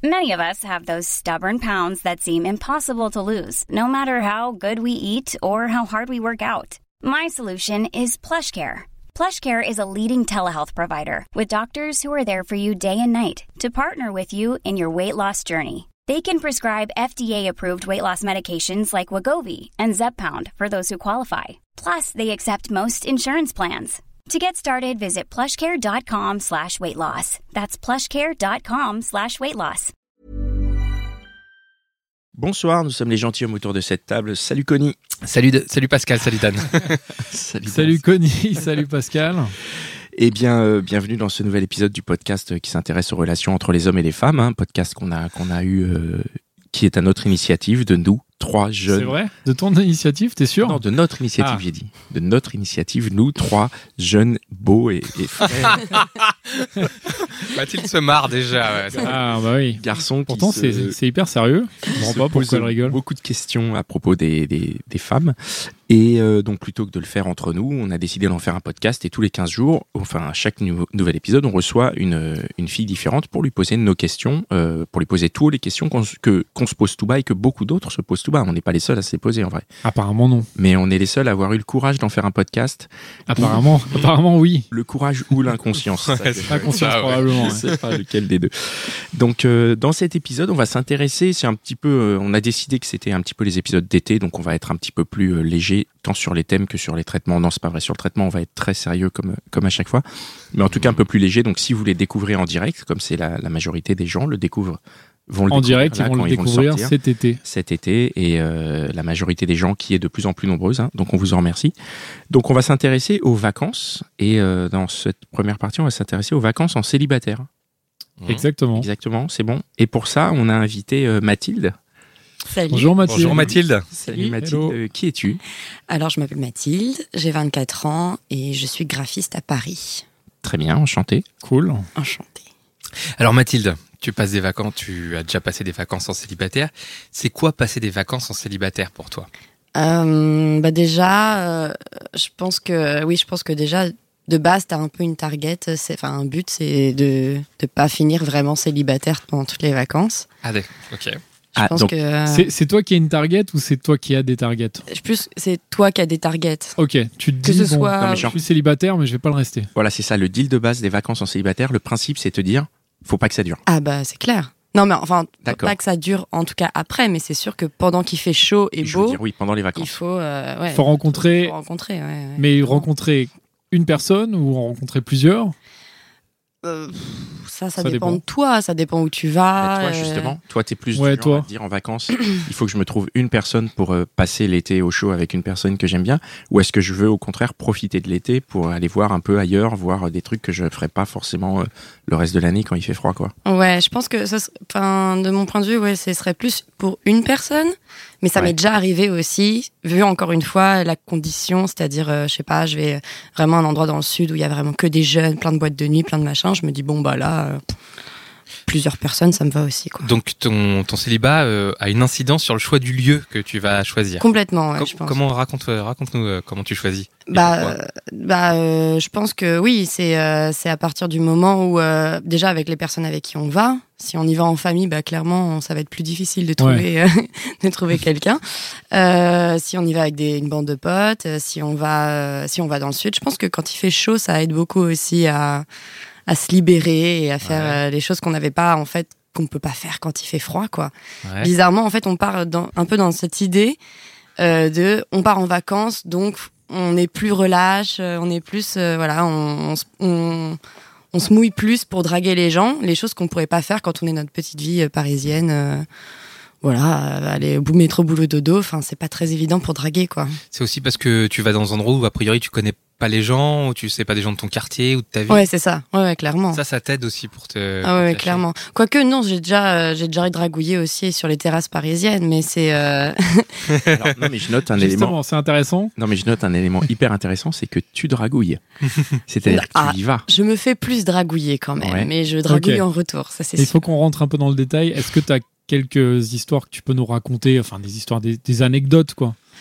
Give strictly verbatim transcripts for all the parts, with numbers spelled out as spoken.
Many of us have those stubborn pounds that seem impossible to lose, no matter how good we eat or how hard we work out. My solution is PlushCare. PlushCare is a leading telehealth provider with doctors who are there for you day and night to partner with you in your weight loss journey. They can prescribe F D A-approved weight loss medications like Wegovy and Zepbound for those who qualify. Plus, they accept most insurance plans. To get started, visit plushcare.com slash weight loss. That's plushcare.com slash weight loss. Bonsoir, nous sommes les gentilshommes autour de cette table. Salut Connie. Salut, de, salut Pascal, salut Dan. salut, salut Connie, salut Pascal. Eh bien, euh, bienvenue dans ce nouvel épisode du podcast qui s'intéresse aux relations entre les hommes et les femmes. Un hein, podcast qu'on a, qu'on a eu, euh, qui est à notre initiative, de nous, trois jeunes. C'est vrai ? De ton initiative, t'es sûr ? Non, de notre initiative, ah. j'ai dit. De notre initiative, nous, trois jeunes, beaux et, et frères. Mathilde se marre déjà. Ouais, ah bah oui. Garçons Pourtant, qui c'est, se, c'est hyper sérieux. Je ne comprends pas pourquoi elle rigole. Beaucoup de questions à propos des, des, des femmes. Et euh, donc, plutôt que de le faire entre nous, on a décidé d'en faire un podcast. Et tous les quinze jours, enfin, à chaque nou- nouvel épisode, on reçoit une, une fille différente pour lui poser nos questions, euh, pour lui poser toutes les questions qu'on, que, qu'on se pose tout bas et que beaucoup d'autres se posent tout bas. On n'est pas les seuls à se les poser, en vrai. Apparemment, non. Mais on est les seuls à avoir eu le courage d'en faire un podcast. Apparemment, ou... apparemment oui. Le courage ou l'inconscience. L'inconscience, probablement. Je ne sais pas lequel des deux. Donc, euh, dans cet épisode, on va s'intéresser, c'est un petit peu, euh, on a décidé que c'était un petit peu les épisodes d'été, donc on va être un petit peu plus euh, léger, tant sur les thèmes que sur les traitements. Non, c'est pas vrai, sur le traitement, on va être très sérieux comme, comme à chaque fois, mais en tout cas un peu plus léger. Donc, si vous voulez découvrir en direct, comme c'est la, la majorité des gens le découvrent, vont le en direct, là, ils vont le ils découvrir vont le cet été. Cet été, et euh, la majorité des gens qui est de plus en plus nombreuse, hein, donc on vous en remercie. Donc, on va s'intéresser aux vacances, et euh, dans cette première partie, on va s'intéresser aux vacances en célibataire. Exactement. Exactement, c'est bon. Et pour ça, on a invité euh, Mathilde. Salut. Bonjour Mathilde. Bonjour Mathilde. Salut Mathilde. Euh, qui es-tu ? Alors, je m'appelle Mathilde, j'ai vingt-quatre ans et je suis graphiste à Paris. Très bien, enchanté. Cool. Enchantée. Alors Mathilde, tu passes des vacances, tu as déjà passé des vacances en célibataire. C'est quoi passer des vacances en célibataire pour toi ? euh, Bah déjà, euh, je pense que oui, je pense que déjà. De base, t'as un peu une target, c'est, enfin un but, c'est de de pas finir vraiment célibataire pendant toutes les vacances. Ah d'accord, ok. Je ah, pense donc, que euh, c'est, c'est toi qui as une target ou c'est toi qui as des targets ? plus c'est toi qui as des targets. Ok, tu te Que dis ce bon, soit- non, mais je genre- suis célibataire mais je vais pas le rester. Voilà, c'est ça, le deal de base des vacances en célibataire. Le principe, c'est te dire, faut pas que ça dure. Ah bah c'est clair. Non mais enfin D'accord. pas que ça dure en tout cas après, mais c'est sûr que pendant qu'il fait chaud et Je veux beau, dire, oui, pendant les il vacances. faut euh, ouais, Faut rencontrer, faut rencontrer. Ouais, ouais. mais rencontrer une personne ou rencontrer plusieurs ? Euh, ça, ça, Ça dépend, dépend. de toi, ça dépend où tu vas. Mais toi, euh, justement, toi, t'es plus Ouais, du genre toi. à te dire en vacances, il faut que je me trouve une personne pour euh, passer l'été au chaud avec une personne que j'aime bien, ou est-ce que je veux au contraire profiter de l'été pour aller voir un peu ailleurs, voir euh, des trucs que je ferais pas forcément euh, le reste de l'année quand il fait froid, quoi. Ouais, je pense que ça, ser- enfin, de mon point de vue, ouais, ce serait plus pour une personne, mais ça Ouais. m'est déjà arrivé aussi, vu encore une fois la condition, c'est-à-dire, euh, je sais pas, je vais vraiment à un endroit dans le sud où il y a vraiment que des jeunes, plein de boîtes de nuit, plein de machins, je me dis bon bah là, euh, plusieurs personnes, ça me va aussi, quoi. Donc ton ton célibat euh, a une incidence sur le choix du lieu que tu vas choisir. Complètement, ouais, Com- je pense. comment raconte euh, raconte-nous euh, comment tu choisis. et Bah, pourquoi. euh, bah, euh, je pense que oui, c'est euh, c'est à partir du moment où euh, déjà avec les personnes avec qui on va, si on y va en famille, bah clairement ça va être plus difficile de trouver euh, de trouver quelqu'un. Euh, si on y va avec des, une bande de potes, euh, si on va euh, si on va dans le sud, je pense que quand il fait chaud, ça aide beaucoup aussi à à se libérer et à faire Ouais. euh, les choses qu'on n'avait pas en fait qu'on peut pas faire quand il fait froid, quoi. Ouais. Bizarrement, en fait, on part dans, un peu dans cette idée euh, de on part en vacances, donc on est plus relâche, euh, on est plus euh, voilà, on, on, se- on, on se mouille plus pour draguer les gens, les choses qu'on pourrait pas faire quand on est notre petite vie euh, parisienne. euh, voilà, euh, aller au bout métro boulot dodo, enfin c'est pas très évident pour draguer, quoi. C'est aussi parce que tu vas dans un endroit où a priori tu connais pas les gens, ou tu sais pas des gens de ton quartier ou de ta ville. Ouais, c'est ça. Ouais, ouais, clairement. Ça, ça t'aide aussi pour te. Ah ouais, ouais, pour te clairement. Quoique non, j'ai déjà euh, j'ai déjà dragouillé aussi sur les terrasses parisiennes, mais c'est euh... Alors, non, mais je note un élément. Justement, c'est intéressant. Non, mais je note un élément hyper intéressant, c'est que tu dragouilles. C'est-à-dire que Ah. tu y vas. je me fais plus dragouiller quand même, Ouais. mais je dragouille Ok. en retour, ça c'est Il sûr. faut qu'on rentre un peu dans le détail. Est-ce que tu as quelques histoires que tu peux nous raconter, enfin des histoires, des, des anecdotes, quoi ?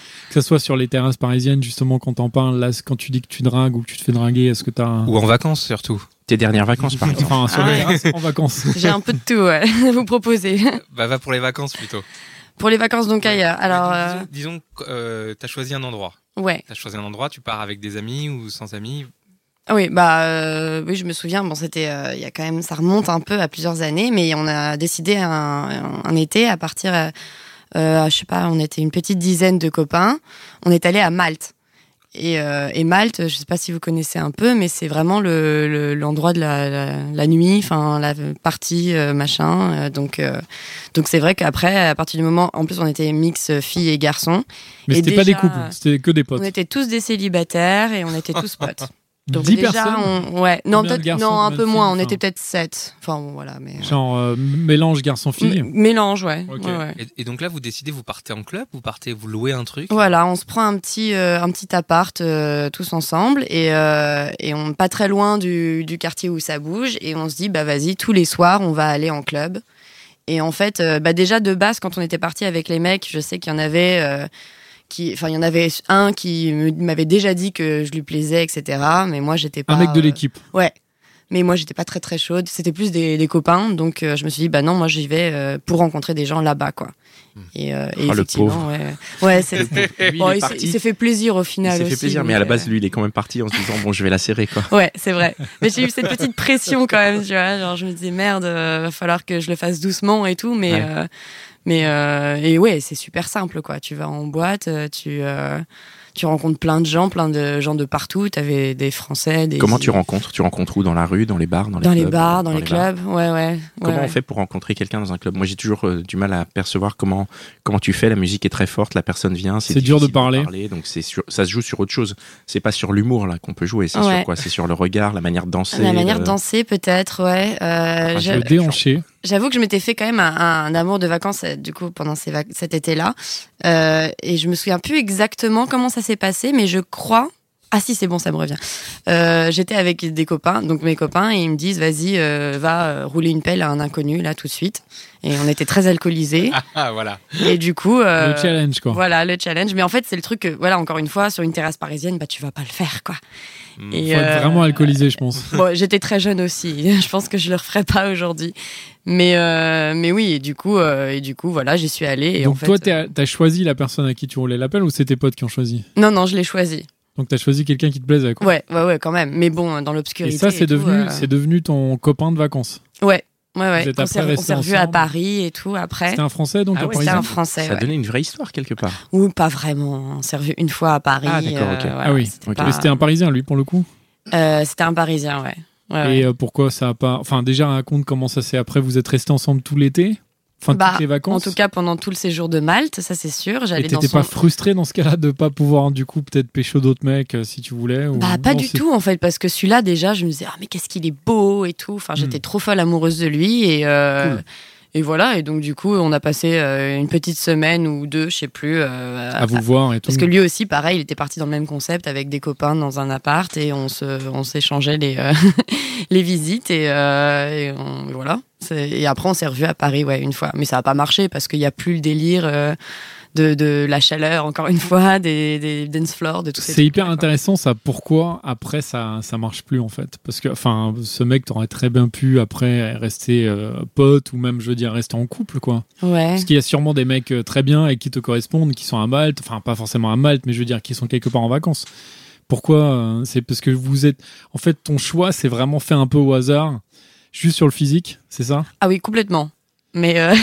Que ce soit sur les terrasses parisiennes, justement, quand t'en parles, là, quand tu dis que tu dragues ou que tu te fais draguer, est-ce que t'as... Un... Ou en vacances, surtout. Tes dernières vacances, par exemple. Enfin, sur Ah les ouais. terrasses, en vacances. J'ai un peu de tout, ouais, à vous proposer. Bah, va pour les vacances, plutôt. Pour les vacances, donc ailleurs. Alors, euh, Disons, disons euh, t'as choisi un endroit. ouais. T'as choisi un endroit, tu pars avec des amis ou sans amis. Oui, bah, euh, oui, je me souviens. Bon, c'était, euh, il y a quand même, ça remonte un peu à plusieurs années, mais on a décidé un, un, un été à partir, euh, euh, je sais pas, on était une petite dizaine de copains. On est allé à Malte. Et, euh, et Malte, je sais pas si vous connaissez un peu, mais c'est vraiment le, le l'endroit de la, la, la nuit, enfin la partie euh, machin. Euh, donc, euh, donc c'est vrai qu'après, à partir du moment, en plus, on était mix filles et garçons. Mais Et c'était pas déjà, des couples, c'était que des potes. On était tous des célibataires et on était tous potes. Donc dix déjà, personnes on, ouais, non, Combien de peut-être, garçons, non, un combien peu de moins. filles, On enfin était peut-être sept. Enfin bon, voilà, mais euh, Genre euh, mélange garçon-fille. m- mélange, ouais. Ok. ouais, ouais. Et, et donc là, vous décidez, vous partez en club, vous partez, vous louez un truc. Voilà, on se prend un petit, euh, un petit appart euh, tous ensemble et, euh, et on pas très loin du, du quartier où ça bouge et on se dit bah vas-y tous les soirs on va aller en club. Et en fait, euh, bah déjà de base quand on était parti avec les mecs, je sais qu'il y en avait. Euh, Qui, enfin, il y en avait un qui me- m'avait déjà dit que je lui plaisais, et cetera. Mais moi, j'étais pas. Un mec de euh, l'équipe. Ouais. Mais moi, j'étais pas très très chaude. C'était plus des, des copains. Donc, euh, je me suis dit, bah non, moi, j'y vais euh, pour rencontrer des gens là-bas, quoi. Et, euh, et Oh, le effectivement, pauvre. ouais. Ouais, c'est. Lui, Bon, il est il s'est- parti. il s'est fait plaisir au Il final s'est aussi. fait plaisir, mais donc, à la base, euh, lui, il est quand même parti en se disant bon, je vais la serrer, quoi. Ouais, c'est vrai. Mais j'ai eu cette petite pression quand même, tu vois. Genre, je me disais, merde, euh, va falloir que je le fasse doucement et tout. Mais, Ouais. euh, mais euh, et ouais, c'est super simple, quoi. Tu vas en boîte, euh, tu, euh, tu rencontres plein de gens, plein de gens de partout. T'avais des Français, des. Comment tu rencontres Tu rencontres où? Dans la rue, dans les bars, dans les Dans clubs, les bars, dans, les, bars clubs. Ouais, ouais. Comment ouais, on ouais. fait pour rencontrer quelqu'un dans un club? Moi, j'ai toujours euh, du mal à percevoir comment comment tu fais. La musique est très forte, la personne vient, c'est C'est dur de difficile parler. donc c'est sur, ça se joue sur autre chose. C'est pas sur l'humour là qu'on peut jouer. C'est Ouais. sur quoi? C'est sur le regard, la manière de danser. La manière le- de danser, peut-être, ouais. Euh, Ah, je- Le déhanché. J'avoue que je m'étais fait quand même un, un amour de vacances euh, du coup pendant ces vac- cet été-là, euh, et je me souviens plus exactement comment ça s'est passé, mais je crois. Ah si, c'est bon, ça me revient. Euh, j'étais avec des copains, donc mes copains, et ils me disent vas-y, euh, va euh, rouler une pelle à un inconnu là tout de suite. Et on était très alcoolisés, Ah, ah, voilà. et du coup. euh, Le challenge, quoi. Voilà le challenge, mais en fait c'est le truc que voilà encore une fois sur une terrasse parisienne, bah tu vas pas le faire quoi. Mm. Et, Faut être euh, vraiment alcoolisé, je pense. Bon, j'étais très jeune aussi. Je pense que je le referais pas aujourd'hui. Mais euh, mais oui, et du coup euh, et du coup voilà, j'y suis allée. Et Donc en fait, toi, t'as t'as choisi la personne à qui tu roulais l'appel ou c'est tes potes qui ont choisi? non non, je l'ai choisi. Donc t'as choisi quelqu'un qui te plaisait, quoi. Ouais ouais ouais quand même. Mais bon, dans Et l'obscurité. ça, c'est tout, devenu, euh, c'est devenu ton copain de vacances. Ouais ouais ouais. Vous êtes On après s'est on restés s'est revus à ensemble. Paris et tout après. C'était un Français, donc Ah un ouais, C'était Parisien. un Français. Ça ouais. donnait une vraie histoire quelque part. Ou pas vraiment. On s'est revus une fois à Paris. Ah, d'accord, ok. voilà, Ah oui. c'était Ok. pas- Mais c'était un Parisien, lui, pour le coup. euh, c'était un Parisien, ouais. Ouais, ouais. Et euh, pourquoi ça a pas... Enfin, déjà, raconte comment ça s'est... Après, vous êtes restés ensemble tout l'été? Enfin, Bah, toutes les vacances? En tout cas, pendant tout le séjour de Malte, ça c'est sûr. Et J'allais dans t'étais son... pas frustré dans ce cas-là de pas pouvoir, du coup, peut-être pécho d'autres mecs, euh, si tu voulais ou... Bah pas Non, du c'est- tout en fait, parce que celui-là déjà je me disais ah mais qu'est-ce qu'il est beau et tout, enfin j'étais Mm. trop folle amoureuse de lui et euh, Cool. et voilà, et donc du coup on a passé euh, une petite semaine ou deux, je sais plus, euh, À vous voir et tout. parce que lui aussi pareil, il était parti dans le même concept avec des copains dans un appart et on se on s'échangeait les euh, les visites et, euh, et on- voilà. C'est- Et après on s'est revus à Paris ouais une fois, mais ça a pas marché parce qu'il y a plus le délire. euh, De, de la chaleur, encore une fois, des, des dance floors, de tout ça. C'est hyper intéressant ça. Pourquoi après ça ça marche plus en fait? Parce que enfin ce mec t'aurait très bien pu après rester euh, pote ou même je veux dire rester en couple quoi. Ouais. Parce qu'il y a sûrement des mecs euh, très bien et qui te correspondent, qui sont à Malte, enfin pas forcément à Malte, mais je veux dire qui sont quelque part en vacances. Pourquoi euh, C'est parce que vous êtes en fait ton choix c'est vraiment fait un peu au hasard, juste sur le physique, c'est ça? Ah oui, complètement. Mais, euh,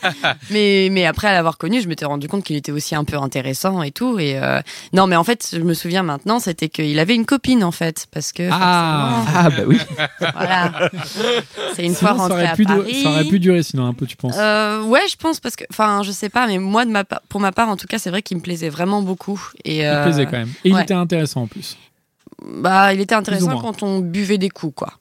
mais, mais après, à l'avoir connu, je m'étais rendu compte qu'il était aussi un peu intéressant et tout. Et euh, non, mais en fait, je me souviens maintenant, c'était qu'il avait une copine, en fait. Parce que. Ah. forcément, Ah bah oui. voilà. C'est une Sinon, fois ça rentré aurait à pu du- Paris. ça aurait pu durer sinon un peu tu penses? Euh, ouais, je pense, parce que. Enfin, je sais pas, mais moi, de ma, pa- pour ma part, en tout cas, c'est vrai qu'il me plaisait vraiment beaucoup. Et, Il euh, te plaisait quand même. Et il ouais. était intéressant en plus. Bah, il était Plus ou intéressant moins. quand on buvait des coups, quoi.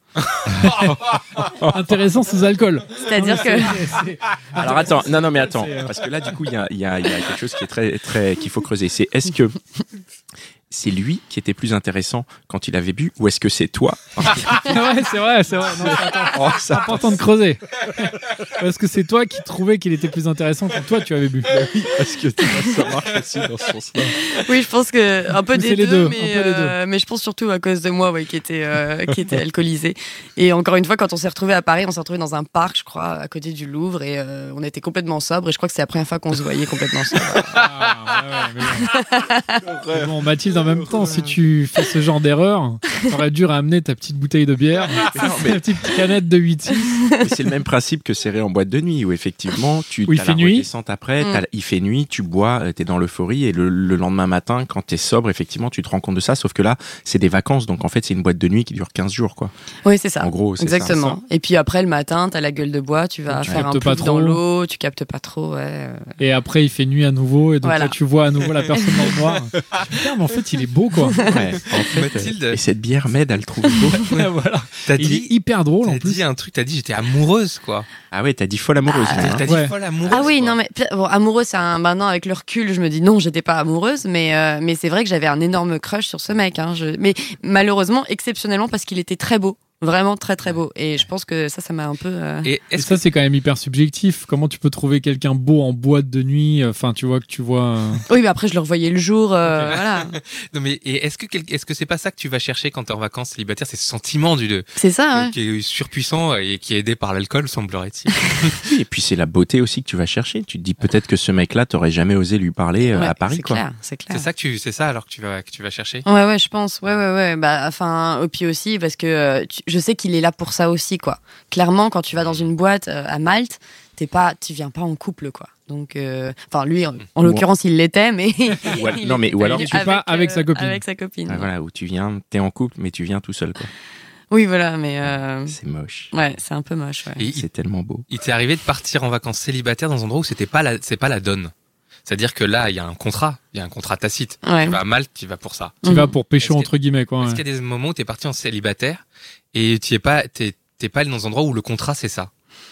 Intéressant sans alcool. C'est-à-dire que. Alors attends, non non mais attends, C'est, euh, parce que là du coup il y a, il y, a, il y a quelque chose qui est très très qu'il faut creuser. C'est est-ce que c'est lui qui était plus intéressant quand il avait bu ou est-ce que c'est toi? Ouais, c'est vrai, c'est vrai. Non, Oh, c'est important de creuser. Parce que c'est toi qui trouvais qu'il était plus intéressant quand toi tu avais bu. Oui, parce que ça marche aussi dans ce sens-là. Oui, je pense que un peu Mais des c'est les deux, deux, mais, un peu les deux. euh, mais je pense surtout à cause de moi, ouais, qui était euh, qui était alcoolisé. Et encore une fois, quand on s'est retrouvé à Paris, on s'est retrouvé dans un parc, je crois, à côté du Louvre, et euh, on était complètement sobre. Et je crois que c'est la première fois qu'on se voyait complètement sobre. Ah, ouais, ouais, mais bon. Mais bon, Mathilde, en même temps, si tu fais ce genre d'erreur, t'aurais dû ramener ta petite bouteille de bière, Non, mais- ta petite canette de huit six. Mais c'est le même principe que serré en boîte de nuit où effectivement tu Où il t'as fait la nuit. redescente après, t'as- Mm. il fait nuit, tu bois, euh, t'es dans l'euphorie et le, le lendemain matin quand t'es sobre effectivement tu te rends compte de ça. Sauf que là c'est des vacances donc en fait c'est une boîte de nuit qui dure quinze jours quoi. Oui, c'est ça. En gros c'est Exactement. ça. Et puis après, le matin, t'as la gueule de bois, tu vas Tu faire un captes pas plouf dans trop. l'eau, tu captes pas trop, ouais. Et après, il fait nuit à nouveau, et donc Voilà. là, tu vois à nouveau la personne dans le noir. Putain, mais en fait, il est beau, quoi. Ouais, en fait, Mathilde. euh, et cette bière m'aide à le trouver beau. Voilà. T'as Il est dit, hyper drôle en t'as plus. dit un truc, t'as dit j'étais amoureuse, quoi. Ah ouais, t'as dit folle amoureuse. Ah, là, hein. T'as dit Ouais. folle amoureuse. Ah oui, quoi. non mais bon, amoureux, c'est un maintenant avec le recul, je me dis non, j'étais pas amoureuse, mais euh, mais c'est vrai que j'avais un énorme crush sur ce mec. Hein, je... Mais malheureusement, exceptionnellement parce qu'il était très beau, vraiment très très beau. Et je pense que ça, ça m'a un peu. euh, Et Et est-ce ça, que c'est quand même hyper subjectif. Comment tu peux trouver quelqu'un beau en boîte de nuit? Enfin, tu vois que tu vois. euh, Oui, mais après je le revoyais le jour, euh, voilà. non mais et est-ce que quel- est-ce que c'est pas ça que tu vas chercher quand t'es en vacances célibataire, c'est ce sentiment du de C'est ça. Ouais. qui est surpuissant et qui est aidé par l'alcool, semblerait-il. Et puis c'est la beauté aussi que tu vas chercher. Tu te dis peut-être que ce mec-là t'aurais jamais osé lui parler euh, Ouais, à Paris c'est quoi. clair, c'est clair. C'est ça que tu, c'est ça alors que tu vas que tu vas chercher. Ouais, ouais, je pense. Ouais, ouais, ouais. Bah, enfin, et puis aussi parce que euh, tu- je sais qu'il est là pour ça aussi, quoi. Clairement, quand tu vas dans une boîte euh, à Malte, t'es pas, tu viens pas en couple, quoi. Donc, euh, enfin, lui, en, en l'occurrence, il l'était, mais Ou al- il non, mais- était ou alors- venu Tu pas avec sa copine. Avec sa copine. Ah, voilà où tu viens, t'es en couple mais tu viens tout seul quoi. Oui, voilà, mais euh, C'est moche. ouais, c'est un peu moche. Ouais. Et il, C'est tellement beau. il t'est arrivé de partir en vacances célibataire dans un endroit où c'était pas la, c'est pas la donne. C'est-à-dire que là, il y a un contrat, il y a un contrat tacite. Ouais. Tu vas à Malte, tu vas pour ça. Tu Mhm. vas pour pécho, Est-ce que- entre guillemets, quoi. Est-ce ouais. qu'il y a des moments où t'es parti en célibataire et tu es pas, t'es, t'es pas allé dans un endroit où le contrat c'est ça?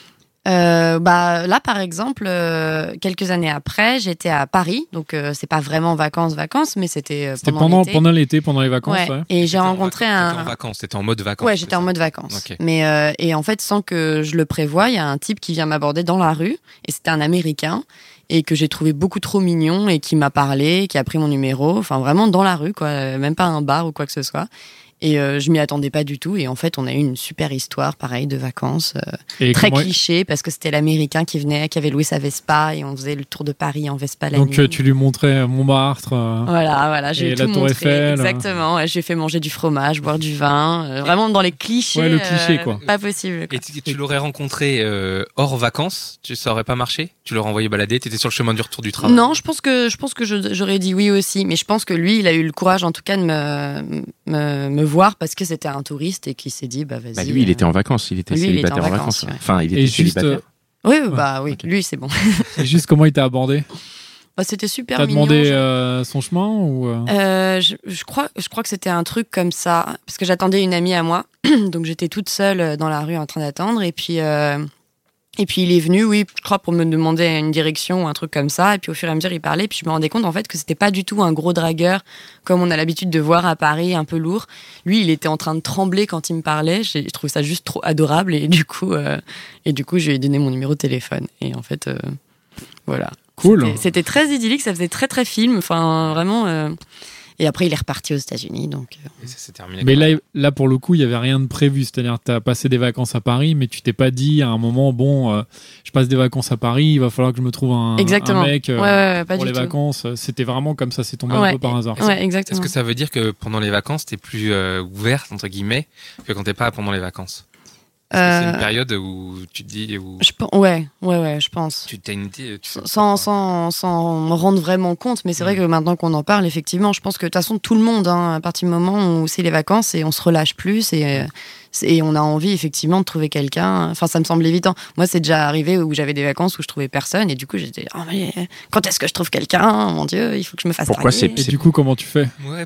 Euh, bah là, par exemple, euh, quelques années après, j'étais à Paris, donc euh, c'est pas vraiment vacances, vacances, mais c'était euh, C'était pendant, pendant, l'été. pendant l'été, pendant les vacances, Ouais. ouais. Et j'ai T'étais en rencontré vacances, un. T'étais en vacances, t'étais en mode vacances. Ouais, c'est j'étais en ça mode vacances. Ok. Mais euh, et en fait, sans que je le prévoie, il y a un type qui vient m'aborder dans la rue et c'était un Américain et que j'ai trouvé beaucoup trop mignon et qui m'a parlé, qui a pris mon numéro, enfin vraiment dans la rue, quoi, euh, même pas un bar ou quoi que ce soit. Et euh, je m'y attendais pas du tout. Et en fait, on a eu une super histoire, pareil, de vacances, euh, Et très comment- cliché parce que c'était l'Américain qui venait, qui avait loué sa Vespa et on faisait le tour de Paris en Vespa la Donc, nuit. euh, tu lui montrais Montmartre. euh, Voilà, voilà, j'ai Et tout la Tour montré. Eiffel. Exactement, ouais, j'ai fait manger du fromage, boire du vin, euh, vraiment dans les clichés. Ouais, le cliché, euh, quoi. Pas possible. quoi. Et tu, tu l'aurais rencontré euh, hors vacances, tu, ça aurait pas marché? Tu l'aurais envoyé balader, t'étais sur le chemin du retour du travail? Non, je pense que je pense que je- j'aurais dit oui aussi, mais je pense que lui, il a eu le courage, en tout cas, de me me, me voir parce que c'était un touriste et qui s'est dit bah vas-y. Bah, lui il euh, était en vacances, il était Lui, il était célibataire en en vacances, vacances. ouais. Enfin il était Et juste, célibataire. Oui, oui, bah oui, ok. lui c'est bon. Et juste comment il t'a abordé? Bah, c'était super T'as mignon. demandé je- euh, son chemin ou euh, Euh, je, je crois, je crois que c'était un truc comme ça, parce que j'attendais une amie à moi, donc j'étais toute seule dans la rue en train d'attendre, et puis euh, et puis il est venu, oui, je crois pour me demander une direction ou un truc comme ça, et puis au fur et à mesure il parlait, puis je me rendais compte en fait que c'était pas du tout un gros dragueur comme on a l'habitude de voir à Paris, un peu lourd. Lui, il était en train de trembler quand il me parlait, j'ai je trouve ça juste trop adorable, et du coup, euh, et du coup, je lui ai donné mon numéro de téléphone, et en fait, euh, voilà. cool? C'était- C'était très idyllique, ça faisait très très film, enfin vraiment. euh, Et après, il est reparti aux États-Unis, donc. euh, Et ça s'est terminé. Mais comme là, là, pour le coup, il y avait rien de prévu. C'est-à-dire que tu as passé des vacances à Paris, mais tu t'es pas dit à un moment, bon, euh, je passe des vacances à Paris, il va falloir que je me trouve un, Exactement. un mec euh, ouais, ouais, ouais, pas pour du les tout. vacances. C'était vraiment comme ça, c'est tombé un Ouais. peu par hasard. Ouais, Est-ce exactement. que ça veut dire que pendant les vacances, t'es plus euh, ouverte, entre guillemets, que quand t'es pas pendant les vacances? Est-ce que c'est Euh, une période où tu te dis, où je pen- Ouais, ouais, ouais, je pense. tu t'as une idée, tu- Sans, sans, sans me rendre vraiment compte, mais c'est vrai que maintenant qu'on en parle, effectivement, je pense que de toute façon, tout le monde, hein, à partir du moment où c'est les vacances et on se relâche plus et, euh, c'est- et on a envie, effectivement, de trouver quelqu'un. Enfin, ça me semble évident. Moi, c'est déjà arrivé où j'avais des vacances où je trouvais personne et du coup, j'étais, oh, mais quand est-ce que je trouve quelqu'un? Mon Dieu, il faut que je me fasse Pourquoi draguer. c'est- Et du coup, comment tu fais? Ouais.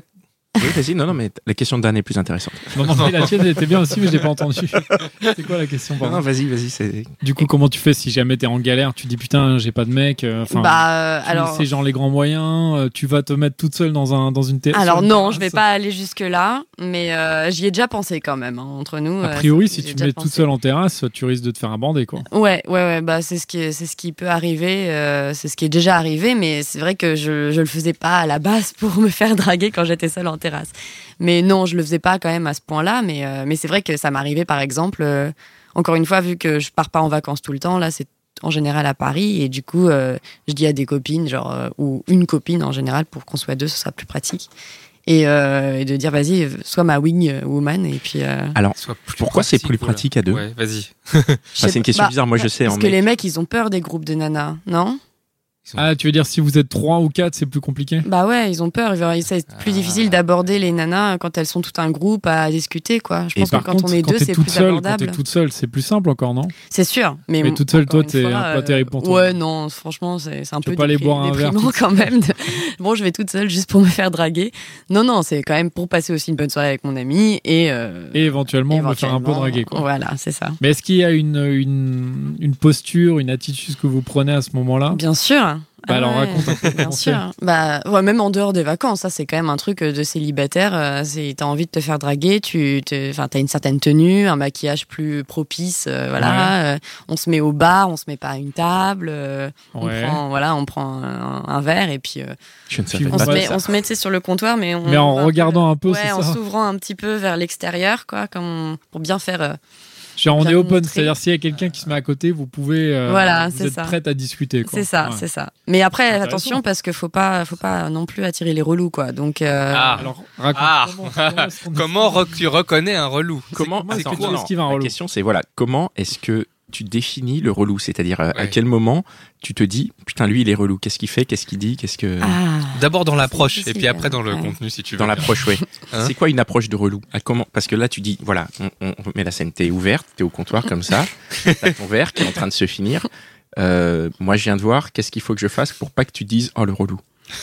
Oui, vas-y, non, non, mais la question de Dan est plus intéressante. Non, non, mais la tienne était bien aussi, mais je l'ai pas entendue. C'est quoi la question, Non, pardon non, vas-y, vas-y. C'est... Du coup, comment tu fais si jamais t'es en galère? Tu dis putain, j'ai pas de mec. Enfin, Bah, euh, tu- alors. c'est genre les grands moyens. euh, Tu vas te mettre toute seule dans un dans une terre. Alors non, je vais pas aller jusque là, mais euh, j'y ai déjà pensé quand même hein, entre nous. A euh, priori, c'est- si j'ai tu te déjà mets pensé. toute seule en terrasse, tu risques de te faire aborder, quoi. Ouais, ouais, ouais, bah c'est ce qui, c'est ce qui peut arriver, euh, c'est ce qui est déjà arrivé, mais c'est vrai que je, je le faisais pas à la base pour me faire draguer quand j'étais seule en terrasse. Mais non, je le faisais pas quand même à ce point-là, mais euh, mais c'est vrai que ça m'arrivait par exemple. euh, encore une fois, vu que je pars pas en vacances tout le temps, là c'est en général à Paris et du coup euh, je dis à des copines, genre euh, ou une copine en général pour qu'on soit deux, ce sera plus pratique. Et, euh, et de dire vas-y, sois ma wing woman et puis. Euh, Alors, Soit plus pourquoi c'est plus voilà. pratique à deux? Ouais, vas-y. je Enfin, sais c'est une question pas, bizarre. Moi, je sais. Parce en que mec. les mecs, ils ont peur des groupes de nanas, non? Ah, tu veux dire si vous êtes trois ou quatre, c'est plus compliqué? Bah ouais, ils ont peur. C'est plus Ah. difficile d'aborder les nanas quand elles sont tout un groupe à discuter, quoi. Je Et pense que par quand contre, on est quand deux, t'es c'est toute plus seule, quand abordable. t'es toute seule, c'est plus simple encore, non? C'est sûr. Mais, Mais toute seule, encore toi, une t'es fois, un peu euh, terrible pour toi. Ouais, non, franchement, c'est c'est un Tu peu peux pas aller dépri- boire un verre déprimant toute quand même. de- Bon, je vais toute seule juste pour me faire draguer. Non, non, c'est quand même pour passer aussi une bonne soirée avec mon ami et. euh, Et éventuellement, me faire un peu éventuellement, draguer, quoi. Voilà, c'est ça. Mais est-ce qu'il y a une, une, une posture, une attitude que vous prenez à ce moment-là? Bien sûr. Bah Ah alors, ouais, raconte un peu bien comment sûr. Bah ouais, même en dehors des vacances, ça c'est quand même un truc de célibataire. euh, C'est t'as envie de te faire draguer, tu, te- enfin t'as une certaine tenue, un maquillage plus propice, euh, voilà. euh, on se met au bar, on se met pas à une table, euh, on Ouais. prend, voilà, on prend un, un verre et puis euh, Je ne Puis savais vous on pas se Ouais, met, ça. on se met tu sais, sur le comptoir, mais on, Mais en on va regardant un peu, ouais, c'est en ça. s'ouvrant un petit peu vers l'extérieur, quoi, comme pour bien faire. euh, Genre, on bien est open, montrer. c'est-à-dire s'il y a quelqu'un qui se met à côté, vous pouvez. euh, Voilà, vous c'est êtes ça. prête à discuter, quoi. C'est ça, Ouais. c'est ça. Mais après, Intéressant. attention parce qu'il faut pas, faut pas non plus attirer les relous, quoi. Donc. euh, Ah. Alors, raconte. Ah. comment, comment est-ce qu'on Comment re- tu reconnais un relou? Comment, comment est-ce attends, que tu non, esquives un la relou? question, c'est voilà, comment est-ce que tu définis le relou? C'est-à-dire, euh, à Ouais. quel moment tu te dis, putain, lui, il est relou. Qu'est-ce qu'il fait? Qu'est-ce qu'il dit? Qu'est-ce que. Ah. D'abord dans l'approche C'est et puis difficile, après dans le ouais. contenu si tu veux. Dans l'approche, ouais. Hein C'est quoi une approche de relou? À comment? Parce que là, tu dis, voilà, on, on met la scène, t'es ouverte, t'es au comptoir comme ça, t'as ton verre qui est en train de se finir. Euh, moi, je viens de voir, qu'est-ce qu'il faut que je fasse pour pas que tu dises, oh, le relou?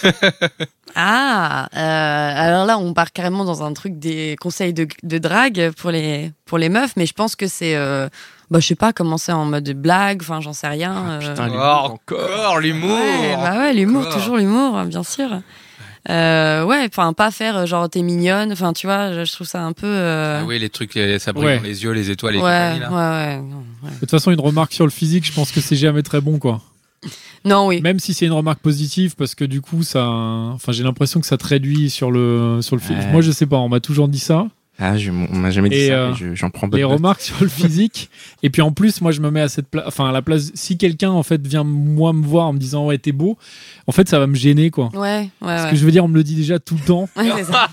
Ah, euh, alors là, on part carrément dans un truc des conseils de, de drague pour les, pour les meufs, mais je pense que c'est, euh, bah, je sais pas, commencer en mode blague, enfin, j'en sais rien. Ah, euh. putain, Oh, l'humour encore l'humour. Ouais, bah ouais, l'humour, Encore. toujours l'humour, bien sûr. Euh, ouais, enfin, pas faire euh, genre t'es mignonne, enfin, tu vois, je, je trouve ça un peu. euh, Ah oui, les trucs, euh, ça brille Ouais. dans les yeux, les étoiles et ouais, compagnie, ouais, là. ouais, non, ouais. De toute façon, une remarque sur le physique, je pense que c'est jamais très bon, quoi. Non, oui. Même si c'est une remarque positive, parce que du coup, ça, enfin, j'ai l'impression que ça te réduit sur le, sur le physique. Ouais. Moi, je sais pas, on m'a toujours dit ça. Ah, je, on m'a jamais dit Et, ça, euh, mais je- j'en prends bonne Les note. remarques sur le physique. Et puis en plus, moi, je me mets à cette place, enfin, à la place. Si quelqu'un, en fait, vient moi me voir en me disant, ouais, t'es beau, en fait, ça va me gêner, quoi. Ouais, ouais, Parce ouais. que je veux dire, on me le dit déjà tout le temps. Ouais, c'est ça.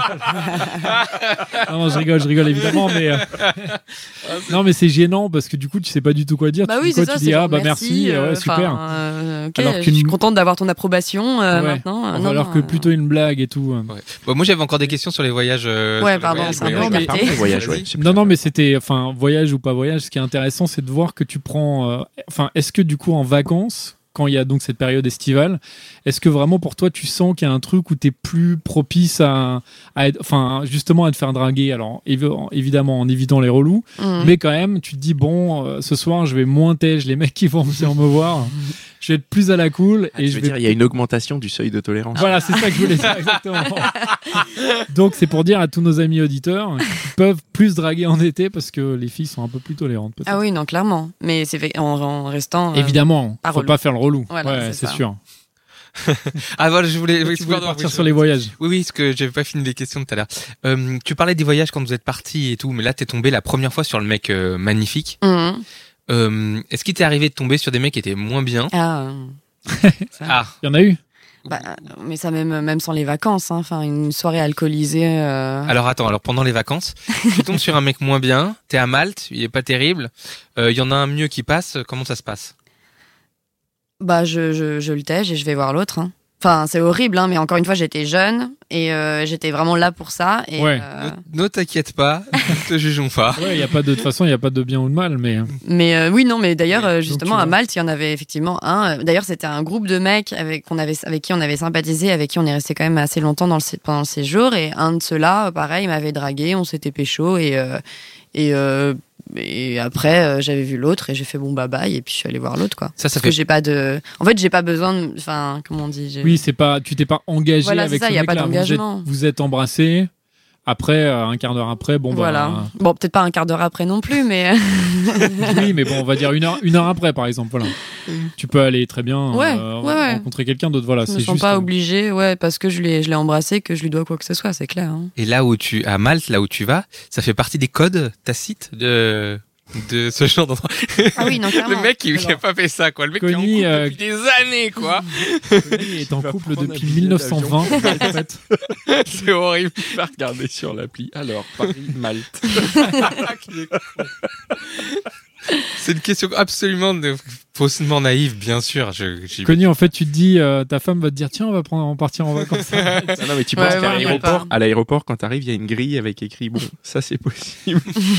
Non, non, je rigole, je rigole évidemment, mais euh, non, mais c'est gênant parce que du coup, tu sais pas du tout quoi dire. Bah tu oui, dis quoi, c'est ça. tu c'est dis ah genre, bah merci, euh, ouais, enfin, super. euh, ok, Alors je qu'une- suis contente d'avoir ton approbation euh, Ouais. maintenant. Euh, non, Alors non, que euh, plutôt une blague et tout. Ouais. Bon, moi j'avais encore des questions sur les voyages. euh, Ouais, sur les pardon, voyages, c'est un mais- peu Non, mais- écarté. Pardon, voyage, ouais. Vas-y. c'est Non, non, mais c'était, enfin, voyage ou pas voyage, ce qui est intéressant, c'est de voir que tu prends. euh, Enfin, est-ce que du coup, en vacances, quand il y a donc cette période estivale, est-ce que vraiment pour toi, tu sens qu'il y a un truc où tu es plus propice à, à être, enfin, justement, à te faire draguer? Alors, évi- évidemment, en évitant les relous, Mhm. mais quand même, tu te dis, bon, euh, ce soir, je vais moins tège les mecs qui vont venir me voir. Je vais être plus à la cool Ah, et tu je veux vais. dire, il y a une augmentation du seuil de tolérance. Voilà, c'est ça que je voulais dire exactement. Donc, c'est pour dire à tous nos amis auditeurs qu'ils peuvent plus draguer en été parce que les filles sont un peu plus tolérantes. peut-être. Ah oui, non, clairement. Mais c'est fait- en, en restant. euh, Évidemment, pas faut relou. pas faire le relou. Voilà, ouais, c'est c'est ça. sûr. Ah voilà, je voulais, oui, tu voulais pardon, partir oui, sur je- les voyages. Oui, oui, parce que j'avais pas fini les questions tout à l'heure. Euh, tu parlais des voyages quand vous êtes partis et tout, mais là t'es tombé la première fois sur le mec euh, magnifique. mhm. Euh, est-ce qu'il t'est arrivé de tomber sur des mecs qui étaient moins bien? Ah, euh, ça. Ah, Il y en a eu. Bah, mais ça même même sans les vacances, hein. Enfin une soirée alcoolisée. euh, alors attends, alors pendant les vacances, tu tombes sur un mec moins bien, t'es à Malte, il est pas terrible, euh, il y en a un mieux qui passe, comment ça se passe? Bah je, je je le tège et je vais voir l'autre. Hein. Enfin, c'est horrible, hein, mais encore une fois, j'étais jeune et euh, j'étais vraiment là pour ça. Et, Ouais. euh, Ne, ne t'inquiète pas, ne te jugeons pas. Ouais, y a pas de, de toute façon, il y a pas de bien ou de mal, mais Mais euh, oui, non, mais d'ailleurs, euh, Donc, justement, tu à vois. Malte, il y en avait effectivement un. Euh, D'ailleurs, c'était un groupe de mecs avec, qu'on avait, avec qui on avait sympathisé, avec qui on est resté quand même assez longtemps dans le, sé- pendant le séjour. Et un de ceux-là, euh, pareil, m'avait dragué, on s'était pécho. Et, euh, et, euh, et après, euh, j'avais vu l'autre et j'ai fait bon, bye bye. Et puis, je suis allée voir l'autre, quoi. Ça, ça Parce fait que j'ai pas de. En fait, j'ai pas besoin de. Enfin, comment on dit j'ai- oui, c'est pas, tu t'es pas engagé Voilà, c'est avec ça, ce y a pas mec-là. Vous êtes, d'engagement. vous êtes embrassés. Après, euh, un quart d'heure après, bon Voilà. bah. Bon, peut-être pas un quart d'heure après non plus, mais. Oui, mais bon, on va dire une heure, une heure après, par exemple. Voilà. Tu peux aller très bien Ouais, euh, ouais, ouais. rencontrer quelqu'un d'autre. Voilà, Je me c'est sens juste. pas euh, obligée, ouais, parce que je l'ai, je l'ai embrassé, que je lui dois quoi que ce soit, c'est clair. Hein. Et là où tu, à Malte, là où tu vas, ça fait partie des codes tacites de, de ce genre d'endroit. Ah oui, non, Le clairement. mec, il n'a Alors, pas fait ça, quoi. Le mec qui est en Connie, couple euh, depuis des années, quoi. Connie est en vas couple prendre un depuis billet mille neuf cent vingt. en fait. C'est horrible. Tu vas regarder sur l'appli. Alors, Paris-Malte. C'est une question absolument de- faussement naïve, bien sûr. Je, j'y- Connie, en fait, tu te dis, euh, ta femme va te dire, tiens, on va prendre, on va partir en vacances. Non, non, mais tu Ouais, penses ouais, qu'à ouais, l'aéroport, pas. à l'aéroport, quand t'arrives, il y a une grille avec écrit bon, ça c'est possible.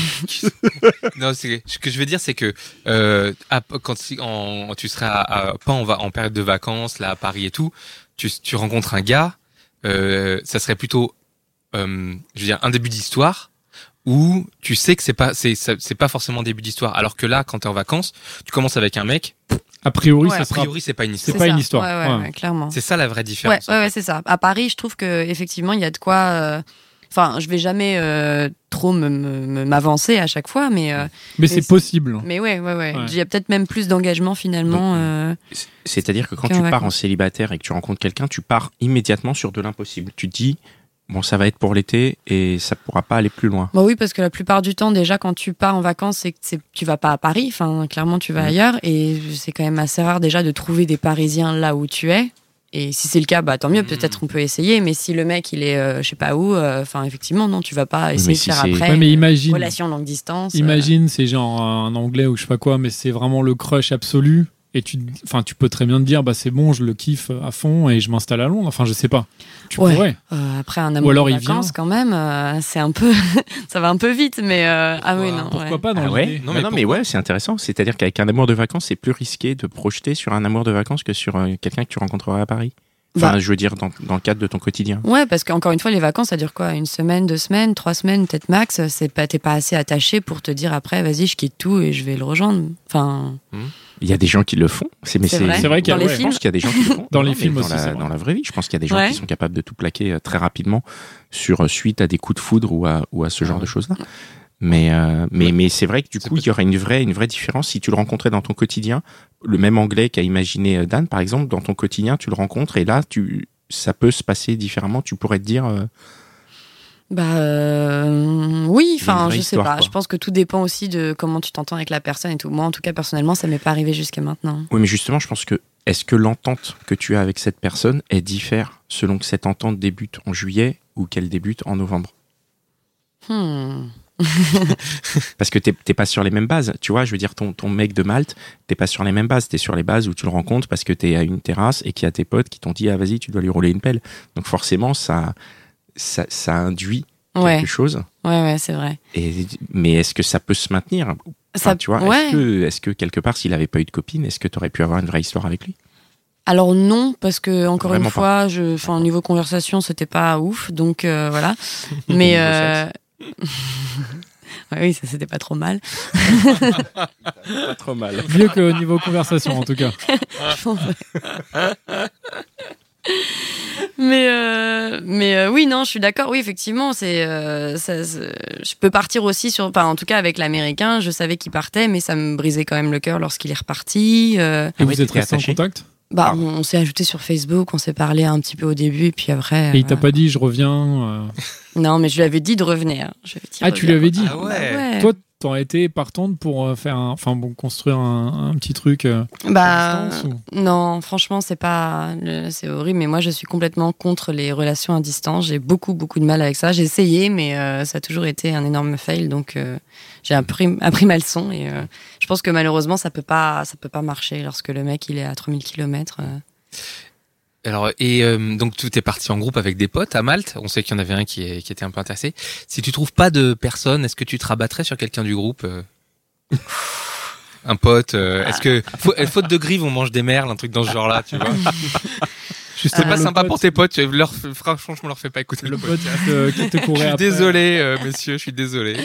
Non, c'est, ce que je veux dire, c'est que euh, à- quand si- en- tu seras à- à- pas en, va- en période de vacances, là à Paris et tout, tu, tu rencontres un gars, euh, ça serait plutôt, euh, je veux dire, un début d'histoire où tu sais que c'est pas, c'est, ça- c'est pas forcément un début d'histoire. Alors que là, quand t'es en vacances, tu commences avec un mec. A priori, Ouais, ça A sera. priori, c'est pas une C'est histoire. pas ça. une histoire. Ouais, ouais, Ouais. ouais, clairement. C'est ça la vraie Ouais, différence. ouais, ouais, c'est ça. À Paris, je trouve que effectivement, il y a de quoi. euh, Enfin, je vais jamais euh, trop me, me- me- m'avancer à chaque fois, mais euh, Mais c'est c'est- possible. mais ouais, ouais, ouais. Ouais. Il y a peut-être même plus d'engagement finalement. euh, C'est-à-dire que quand Qu'en tu pars en vacances. célibataire et que tu rencontres quelqu'un, tu pars immédiatement sur de l'impossible. Tu te dis, bon, ça va être pour l'été et ça pourra pas aller plus loin. Bah oui, parce que la plupart du temps, déjà, quand tu pars en vacances, c'est que c'est, tu vas pas à Paris. Enfin, clairement, tu vas Mhm. ailleurs, et c'est quand même assez rare déjà de trouver des Parisiens là où tu es. Et si c'est le cas, bah tant mieux. Mhm. Peut-être on peut essayer. Mais si le mec il est, euh, je sais pas où, enfin effectivement, non, tu vas pas Oui, essayer mais de si faire c'est- après. Ouais, mais une imagine. relation longue distance. euh, Imagine, c'est genre un anglais ou je sais pas quoi, mais c'est vraiment le crush absolu. Et tu, enfin, tu peux très bien te dire, bah c'est bon, je le kiffe à fond et je m'installe à Londres. Enfin, je sais pas. Tu Ouais. pourrais. euh, après un amour Ou alors de il vacances, vient. quand même, euh, c'est un peu, ça va un peu vite. Mais euh, ah oui, non. Pourquoi ouais. pas dans Ah ouais l'idée. non, mais, non, mais ouais, c'est intéressant. C'est-à-dire qu'avec un amour de vacances, c'est plus risqué de projeter sur un amour de vacances que sur euh, quelqu'un que tu rencontreras à Paris. Enfin, Bah. je veux dire, dans, dans le cadre de ton quotidien. Ouais, parce qu'encore une fois, les vacances, ça dure quoi? Une semaine, deux semaines, trois semaines, peut-être max. C'est pas, t'es pas assez attaché pour te dire après, vas-y, je quitte tout et je vais le rejoindre. Enfin, Il y a des gens qui le font. C'est, mais C'est c'est, vrai. C'est vrai qu'il y a- Dans les ouais. Je films. pense qu'il y a des gens qui le font. Dans Non, les mais films dans aussi, la, c'est vrai. dans la vraie vie, je pense qu'il y a des gens Ouais. qui sont capables de tout plaquer euh, très rapidement sur euh, suite à des coups de foudre ou à, ou à ce genre de choses-là. Mais, euh, mais, mais c'est vrai que du C'est coup, il y aurait une vraie, une vraie différence si tu le rencontrais dans ton quotidien. Le même anglais qu'a imaginé euh, Dan, par exemple, dans ton quotidien, tu le rencontres et là, tu, ça peut se passer différemment. Tu pourrais te dire, euh, bah euh, oui, Il y a une enfin, vraie je sais histoire, pas. quoi. Je pense que tout dépend aussi de comment tu t'entends avec la personne et tout. Moi, en tout cas, personnellement, ça m'est pas arrivé jusqu'à maintenant. oui, mais justement, je pense que est-ce que l'entente que tu as avec cette personne, elle diffère selon que cette entente débute en juillet ou qu'elle débute en novembre? Hmm. Parce que t'es t'es pas sur les mêmes bases, tu vois, je veux dire, ton, ton mec de Malte, t'es pas sur les mêmes bases, t'es sur les bases où tu le rencontres parce que t'es à une terrasse et qu'il y a tes potes qui t'ont dit, ah vas-y, tu dois lui rouler une pelle. Donc forcément, ça, ça, ça induit Ouais, quelque chose. ouais, ouais, c'est vrai. Et, mais est-ce que ça peut se maintenir? Enfin, Ça, tu vois, ouais. est-ce que, est-ce que quelque part, s'il avait pas eu de copine, est-ce que t'aurais pu avoir une vraie histoire avec lui? Alors non, parce que encore Vraiment une fois, je, enfin, au niveau conversation, c'était pas ouf, donc euh, voilà. Mais Niveau euh... ouais, oui, ça c'était pas trop mal. Pas trop mal. Mieux qu'au niveau conversation, en tout cas. Mais euh, mais euh, oui, non, je suis d'accord. Oui, effectivement, c'est, euh, ça, c'est- je peux partir aussi sur, enfin, en tout cas avec l'américain, je savais qu'il partait, mais ça me brisait quand même le cœur lorsqu'il est reparti. Euh, Et Ah ouais, vous êtes t'étais restés en attaché contact? bah, Ah. on, on s'est ajouté sur Facebook, on s'est parlé un petit peu au début, puis après. Et il t'a euh, pas dit, je reviens. euh, Non, mais je lui avais dit de revenir. Je lui avais dit, Ah, tu reviens. lui avais dit. Ah Bah ouais. ouais. Toi, t'aurais été partante pour euh, faire un, enfin bon, construire un, un petit truc euh, Bah, à distance ou- non, franchement, c'est pas, le- c'est horrible. Mais moi, je suis complètement contre les relations à distance. J'ai beaucoup, beaucoup de mal avec ça. J'ai essayé, mais euh, ça a toujours été un énorme fail. Donc, euh, j'ai appris, appris ma leçon. Et euh, je pense que malheureusement, ça peut pas, ça peut pas marcher lorsque le mec il est à trois mille kilomètres. Alors et euh, donc tu es parti en groupe avec des potes à Malte. On sait qu'il y en avait un qui, est, qui était un peu intéressé. Si tu trouves pas de personne, est-ce que tu te rabattrais sur quelqu'un du groupe euh Un pote euh, Est-ce que faute de grive on mange des merles, un truc dans ce genre-là, tu vois Juste C'est pas le sympa pote- pour tes potes. Tu leur, franchement, je me leur fais pas écouter Le le pote podcast. qui te, qui te Je courait suis après. désolé, euh, messieurs, je suis désolé.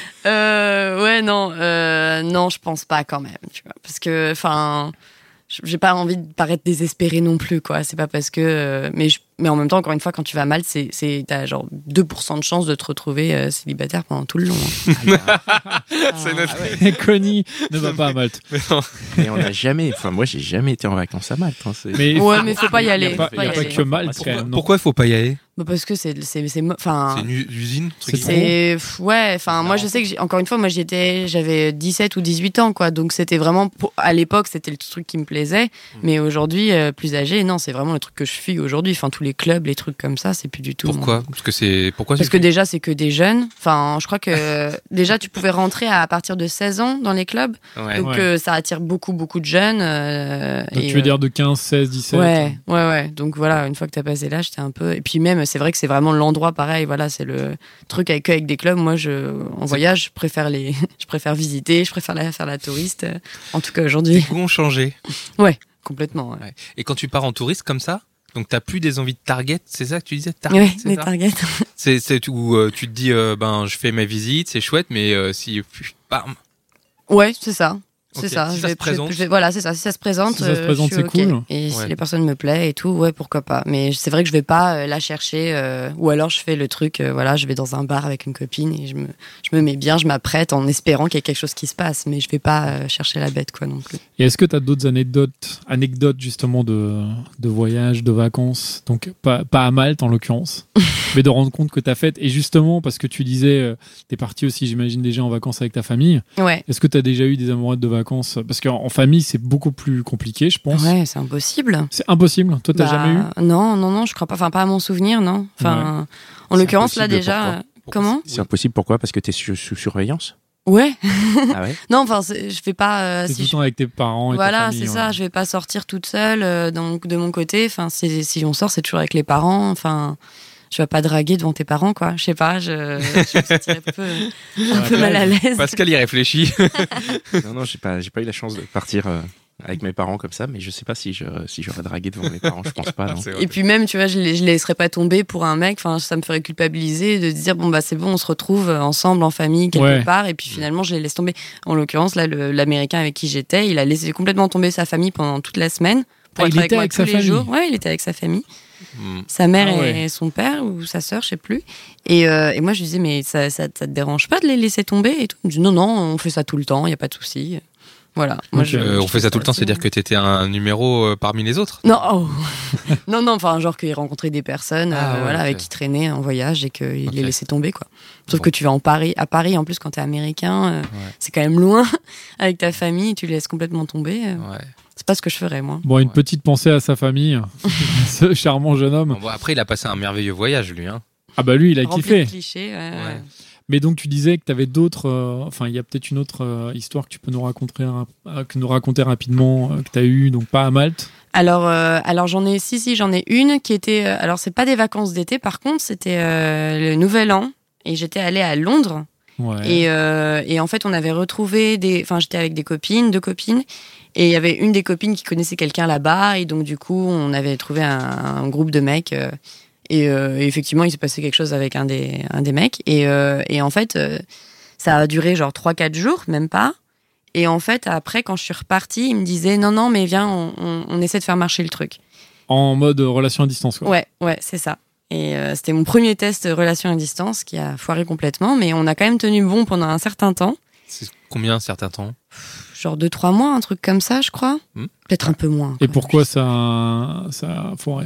Euh, ouais, non, euh, non, je pense pas quand même, tu vois, parce que, enfin, j'ai pas envie de paraître désespéré non plus, quoi. C'est pas parce que, euh, mais je, mais en même temps, encore une fois, quand tu vas mal, c'est, c'est, t'as genre deux pour cent de chance de te retrouver euh, célibataire pendant tout le long. Hein. C'est notre. Et Connie ne va pas à Malte. Mais non. Mais on n'a jamais, enfin moi j'ai jamais été en vacances à Malte. Hein, c'est- Mais Ouais, mais faut pas y il y aller. a pas, faut pas il y a y pas aller. que Malte quand même. non. Pourquoi il faut pas y aller Bah, parce que c'est, c'est, c'est, mo- enfin. C'est une u- usine, truc C'est qui- C'est pff, ouais, enfin moi je sais que j'ai- encore une fois moi j'étais j'avais dix-sept ou dix-huit ans quoi, donc c'était vraiment pour- à l'époque c'était le truc qui me plaisait, mais aujourd'hui euh, plus âgé, non, c'est vraiment le truc que je fuis aujourd'hui, enfin tous les clubs, les trucs comme ça, c'est plus du tout. Pourquoi Parce que c'est pourquoi Parce c'est que déjà c'est que des jeunes, enfin je crois que déjà tu pouvais rentrer à partir de seize ans dans les clubs, Ouais. donc Ouais. euh, ça attire beaucoup beaucoup de jeunes. euh, Donc et, tu veux euh, dire de quinze, seize, dix-sept Ouais, ouais, ouais. Donc voilà, une fois que t'as passé l'âge, t'es un peu. Et puis même, c'est vrai que c'est vraiment l'endroit pareil. Voilà, c'est le truc avec avec des clubs. Moi, je en voyage, je préfère les, je préfère visiter, je préfère la, faire la touriste. euh, En tout cas aujourd'hui, Les goûts ont changé. complètement. Ouais, Ouais. Et quand tu pars en touriste comme ça, donc t'as plus des envies de target, c'est ça que tu disais, target, ouais c'est les ça targets. C'est c'est où euh, tu te dis euh, ben je fais ma visite, c'est chouette, mais euh, si bam. Ouais, c'est ça. C'est Ok. ça. Si Je ça vais- se présente. je vais- voilà, c'est ça. Si ça se présente, Si ça se euh, présente, je suis c'est ok. cool. Et Ouais. si les personnes me plaisent et tout, ouais, pourquoi pas. Mais c'est vrai que je vais pas euh, la chercher. euh, Ou alors je fais le truc, euh, voilà, je vais dans un bar avec une copine et je me, je me mets bien, je m'apprête en espérant qu'il y ait quelque chose qui se passe. Mais je vais pas euh, chercher la bête, quoi, non plus. Et est-ce que tu as d'autres anecdotes, anecdotes justement de, de voyage, de vacances, donc pas, pas à Malte en l'occurrence, mais de rencontres que tu as faites. Et justement, parce que tu disais, euh, tu es parti aussi, j'imagine, déjà en vacances avec ta famille. Ouais. Est-ce que tu as déjà eu des amourettes de vacances? Parce qu'en en famille, c'est beaucoup plus compliqué, je pense. Ouais, c'est impossible. C'est impossible. Toi, t'as Bah, jamais eu? Non, non, non, je crois pas. Enfin, pas à mon souvenir, non. Enfin, en C'est l'occurrence, là, impossible, déjà. pourquoi euh, Comment C'est impossible, pourquoi? Parce que t'es sous, sous surveillance? Ouais. Ah ouais? Non, enfin, c'est- je vais pas. euh, C'est si tout le je- temps avec tes parents et Voilà, ta famille. c'est ouais. ça. Je vais pas sortir toute seule. euh, donc, de mon côté, enfin, c'est- si on sort, c'est toujours avec les parents. Enfin, je vais pas draguer devant tes parents, quoi. Je sais pas. Je, je me sentirais un peu, un peu mal à l'aise. Pascal y réfléchit. Non, non, j'ai pas, j'ai pas eu la chance de partir euh, avec mes parents comme ça, mais je sais pas si je, si j'aurais dragué devant mes parents, je pense pas, non. C'est vrai. Et puis même, tu vois, je les, je les laisserais pas tomber pour un mec. Enfin, ça me ferait culpabiliser de dire bon bah c'est bon, on se retrouve ensemble en famille quelque Ouais. part. Et puis finalement, je les laisse tomber. En l'occurrence, là, le- l'américain avec qui j'étais, il a laissé complètement tomber sa famille pendant toute la semaine pour Ah, être il avec était moi avec tous sa les famille. jours. Ouais, il était avec sa famille, Hmm. sa mère Ah ouais. et son père ou sa sœur, je sais plus. Et, euh, et moi, je lui disais mais ça, ça, ça te dérange pas de les laisser tomber et tout. Il me dit non non, on fait ça tout le temps, il y a pas de souci. Voilà. Moi, Ok. je- Euh, je on fait ça tout le temps, aussi. c'est-à-dire que t'étais un numéro euh, parmi les autres. Non, oh. non, non, enfin, genre qu'il rencontrait des personnes Ah, euh, ouais, voilà, ok. avec qui traînait en voyage et qu'il Ok. les laissait tomber, quoi. Sauf Bon. que tu vas en Paris, à Paris, en plus, quand t'es américain, euh, c'est quand même loin avec ta famille, tu les laisses complètement tomber. euh, Ouais. C'est pas ce que je ferais, moi. Bon, une Ouais. petite pensée à sa famille, ce charmant jeune homme. Bon, bon, après, il a passé un merveilleux voyage, lui. Hein. Ah bah lui, il a Rempli kiffé. de clichés, ouais, ouais. Ouais. Mais donc tu disais que tu avais d'autres, euh, enfin il y a peut-être une autre euh, histoire que tu peux nous raconter, rap- euh, que nous raconter rapidement, euh, que tu as eu, donc pas à Malte. Alors, euh, alors j'en ai, si, si, j'en ai une qui était. euh, alors, c'est pas des vacances d'été, par contre, c'était euh, le Nouvel An. Et j'étais allée à Londres. Ouais. Et, euh, et en fait, on avait retrouvé des. Enfin, j'étais avec des copines, deux copines. Et il y avait une des copines qui connaissait quelqu'un là-bas. Et donc, du coup, on avait trouvé un, un groupe de mecs. euh, et, euh, et effectivement, il s'est passé quelque chose avec un des, un des mecs. Et, euh, et en fait, euh, ça a duré genre trois quatre jours, même pas. Et en fait, après, quand je suis repartie, il me disait non, non, mais viens, on, on, on essaie de faire marcher le truc. En mode euh, relation à distance, quoi. Ouais, ouais, c'est ça. Et euh, c'était mon premier test relation à distance qui a foiré complètement, mais on a quand même tenu bon pendant un certain temps. C'est combien, un certain temps? Genre deux, trois mois, un truc comme ça, je crois. Hmm. Peut-être un peu moins. Et quand pourquoi ça, ça a foiré?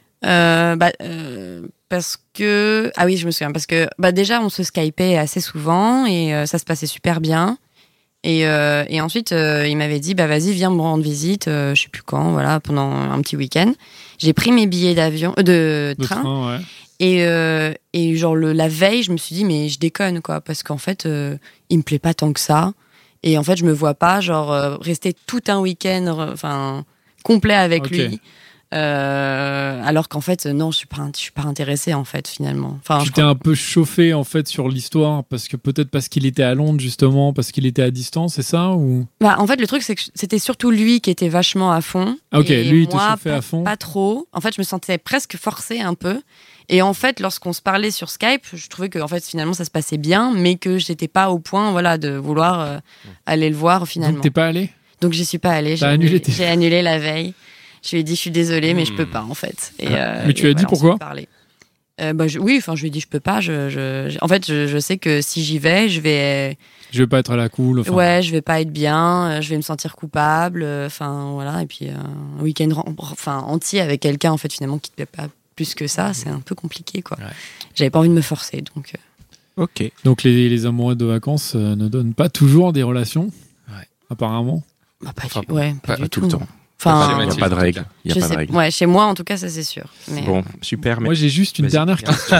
euh, bah, euh, Parce que... Ah oui, je me souviens. Parce que bah, déjà, on se skypait assez souvent et euh, ça se passait super bien. Et, euh, et ensuite, euh, il m'avait dit, bah vas-y, viens me rendre visite, euh, je sais plus quand, voilà, pendant un petit week-end. J'ai pris mes billets d'avion, euh, de, De train. train, ouais. Et, euh, et genre le, la veille, je me suis dit, mais je déconne, quoi, parce qu'en fait, euh, il me plaît pas tant que ça. Et en fait, je me vois pas, genre, euh, rester tout un week-end, enfin, complet avec Ok. lui. Euh, alors qu'en fait, non, je suis pas, je suis pas intéressée en fait finalement. Enfin, tu je t'es crois... un peu chauffé en fait sur l'histoire parce que peut-être parce qu'il était à Londres justement, parce qu'il était à distance, c'est ça ou Bah, en fait, le truc c'est que c'était surtout lui qui était vachement à fond. Ah, ok, et lui il te moi, chauffait pas, à fond. Pas trop. En fait, je me sentais presque forcée un peu. Et en fait, lorsqu'on se parlait sur Skype, je trouvais que en fait finalement ça se passait bien, mais que j'étais pas au point, voilà, de vouloir euh, aller le voir finalement. Donc t'es pas allé ? Donc j'y suis pas allée. J'ai T'as annulé annulé, tes- j'ai annulé la veille. Je lui ai dit je suis désolée, mais Mmh. je peux pas en fait. Et, Ah. euh, Mais tu et lui as dit voilà, on pourquoi s'en parlait. Euh, bah, je- oui, enfin je lui ai dit je peux pas. Je, je, je- en fait, je, je sais que si j'y vais, je vais, Je vais pas être à la cool. Enfin, ouais, je vais pas être bien. euh, Je vais me sentir coupable. euh, Enfin voilà. Et puis euh, un week-end, ren- enfin entier avec quelqu'un en fait finalement qui te plaît pas plus que ça, c'est un peu compliqué quoi. Ouais. J'avais pas envie de me forcer donc. euh, Ok. Donc les, les amoureux de vacances euh, ne donnent pas toujours des relations, Ouais. apparemment. bah, pas, Enfin, du, ouais, pas, Pas du tout tout. le temps. Enfin, Il n'y a Mathilde, pas de en tout règle. cas. Il y a je pas de sais- règle. ouais, chez moi en tout cas ça c'est sûr. Mais, Bon, super. Mais... Moi j'ai juste une Vas-y. dernière question.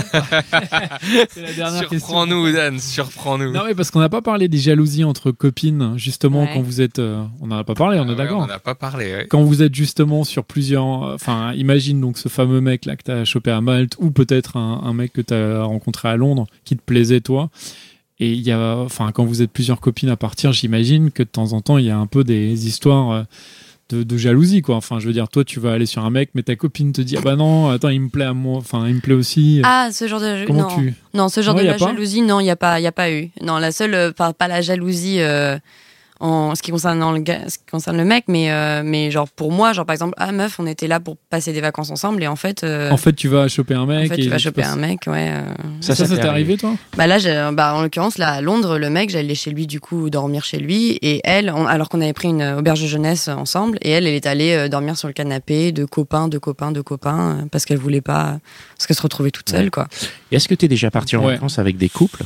c'est la dernière question. Surprends-nous, Dan, surprends-nous. Non mais parce qu'on n'a pas parlé des jalousies entre copines, justement Ouais. quand vous êtes... euh, on n'en a pas parlé, on Ah est ouais, d'accord. On n'en a pas parlé. Ouais. Quand vous êtes justement sur plusieurs... Enfin, imagine donc ce fameux mec là que t'as chopé à Malte, ou peut-être un, un mec que t'as rencontré à Londres, qui te plaisait toi. Et il y a... Enfin, quand vous êtes plusieurs copines à partir, j'imagine que de temps en temps, il y a un peu des histoires... euh, De, de jalousie quoi, enfin je veux dire toi tu vas aller sur un mec mais ta copine te dit ah bah non attends il me plaît à moi, enfin il me plaît aussi. Ah, ce genre de Comment non. tu Non, ce genre Ouais, de y a la pas jalousie, non, il n'y a pas, il y a pas eu. Non, la seule, euh, pas, pas la jalousie euh, en ce qui concerne le, gars- ce qui concerne le mec, mais euh, mais genre pour moi, genre par exemple, ah meuf, on était là pour passer des vacances ensemble et en fait, euh, en fait tu vas choper un en mec fait, et tu vas tu choper passes- un mec, ouais. euh. ça ça, Ça, ça t'est t'est arrivé toi? Bah là, j'ai- bah en l'occurrence là à Londres, le mec, j'allais chez lui du coup dormir chez lui et elle, on- alors qu'on avait pris une auberge de jeunesse ensemble et elle, elle est allée euh, dormir sur le canapé de copains, de copains, de copains euh, parce qu'elle voulait pas, parce qu'elle se retrouvait toute seule Ouais. quoi. Et est-ce que tu es déjà parti en Ouais. vacances avec des couples?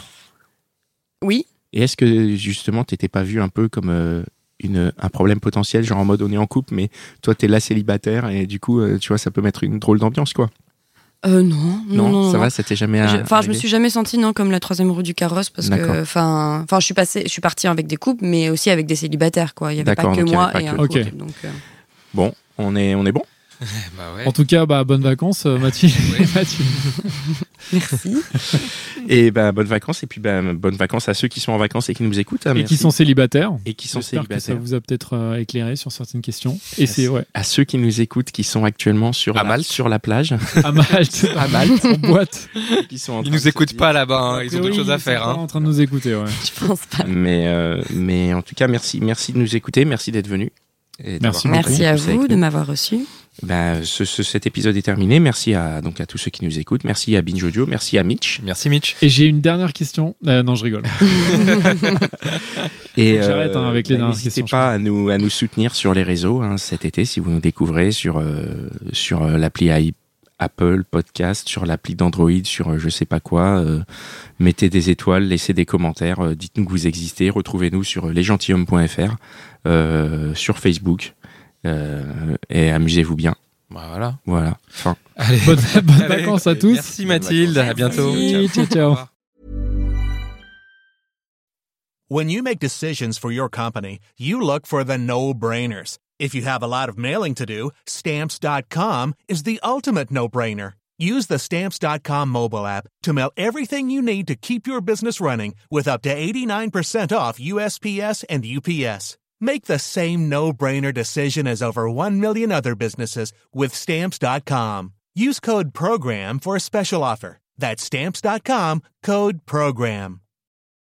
Oui. Et est-ce que justement t'étais pas vu un peu comme euh, une, un problème potentiel, genre en mode on est en couple, mais toi t'es là célibataire et du coup euh, tu vois ça peut mettre une drôle d'ambiance quoi. Euh, non, non, Non, non, ça non. va, ça t'est jamais. Je- euh, Enfin, je me arrivé suis jamais sentie non comme la troisième roue du carrosse parce D'accord. que, enfin, enfin, je suis passée, je suis partie avec des couples, mais aussi avec des célibataires, quoi. Il y avait pas D'accord, que donc il y moi avait pas et que- un Ok. couple. Donc, euh, Bon, on est on est bon. Bah ouais. En tout cas bah bonnes vacances euh, Mathilde. Ouais. Mathilde. merci. Et bah bonnes vacances et puis bah bonnes vacances à ceux qui sont en vacances et qui nous écoutent. hein, Et merci. qui sont célibataires. et qui sont J'espère que ça célibataires. vous a peut-être euh, éclairé sur certaines questions. Et c'est ouais À ceux qui nous écoutent, qui sont actuellement sur À la, Malte. sur la plage, à Malte, à Malte, en boîte. qui sont en Ils train nous de se écoutent dire- pas là-bas, hein. ils ont d'autres Oui, choses à ils sont faire. pas Hein. En train de nous écouter ouais. Je pense pas. Mais euh, mais en tout cas merci merci de nous écouter, merci d'être venu. et d'avoir Merci partagé Merci à tout ça avec vous nous. de m'avoir reçu. Bah, ce, ce- cet épisode est terminé. Merci à donc à tous ceux qui nous écoutent. Merci à Binge Audio. Merci à Mitch. Merci Mitch. Et j'ai une dernière question. Euh, non, je rigole. Et Faut que j'arrête, hein, avec les dernières n'hésitez questions, pas à nous à nous soutenir sur les réseaux hein, cet été si vous nous découvrez sur euh, sur euh, l'appli i- Apple Podcast, sur l'appli d'Android, sur euh, je sais pas quoi. euh, mettez des étoiles, laissez des commentaires, euh, dites-nous que vous existez. Retrouvez-nous sur lesgentilhommes point f r, euh, sur Facebook euh, et amusez-vous bien. Bah voilà. Voilà. Fin. Allez. Bonnes, bonnes Allez. vacances à tous. Merci Mathilde, à bientôt. Merci, ciao, ciao. Au revoir. When you make decisions for your company, you look for the no-brainers. If you have a lot of mailing to do, stamps dot com is the ultimate no-brainer. Use the stamps dot com mobile app to mail everything you need to keep your business running with up to eighty-nine percent off U S P S and U P S. Make the same no-brainer decision as over one million other businesses with stamps dot com. Use code PROGRAM for a special offer. That's stamps dot com, code PROGRAM.